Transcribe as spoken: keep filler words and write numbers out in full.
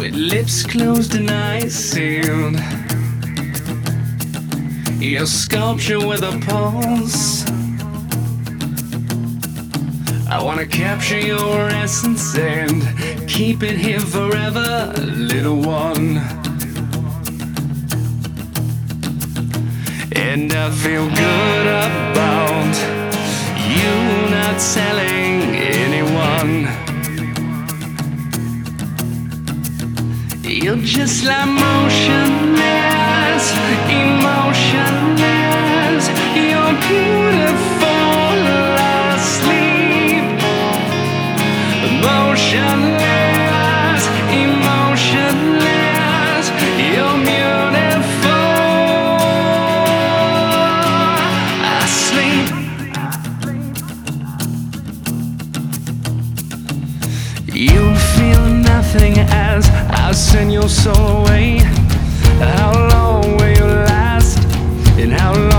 with lips closed and eyes sealed. Your sculpture with a pulse. I wanna capture your essence and keep it here forever, little one. And I feel good about you not telling anyone. You're just like motionless, emotionless. You're beautiful asleep. Motionless, emotionless. You're beautiful asleep. You feel nothing as I send your soul away. How long will you last? And how long